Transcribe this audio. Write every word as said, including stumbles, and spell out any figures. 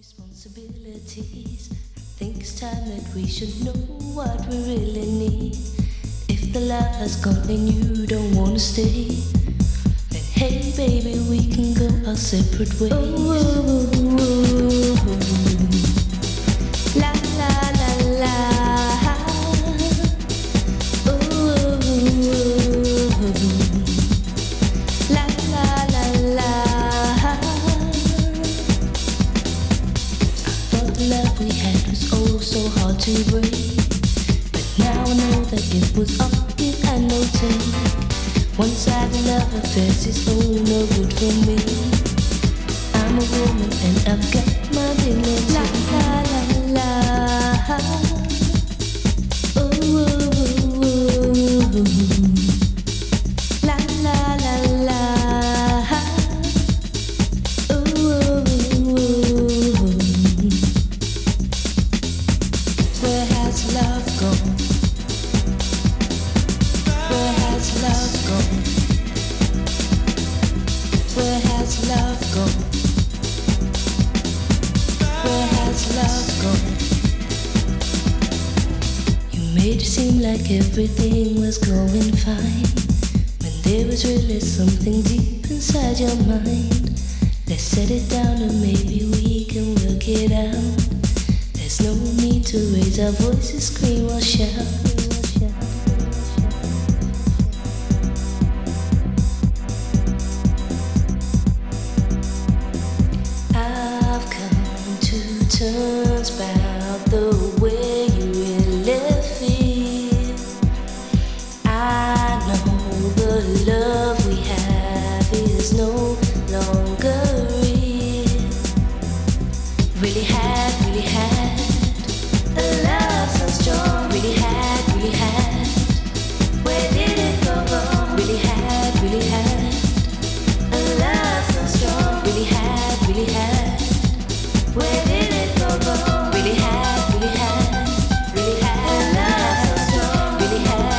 responsibilities. I think it's time that we should know what we really need. If the love has gone and you don't wanna stay, then hey baby, we can go our separate ways. Oh, oh, oh, oh. La la la la. Oh, oh, oh, oh. La la la la. The love we had was oh so hard to break, but now I know that it was all give and no take. One-sided love affairs is oh no good for me. I'm a woman and I've got my dignity. La la la la. Oh, oh, oh, oh. La la la la. Love gone? Where has love gone? Where has love gone? Where has love gone? You made it seem like everything was going fine, when there was really something deep inside your mind. Let's set it down and maybe we can work it out. There's no need to raise our voices, scream or shout. I've come to terms about the way you really feel. I know the love we have is no longer real. Really had, really had a love so strong. Really had, really had. Where did it go wrong? Really had, really had a love so strong. Really had, really had.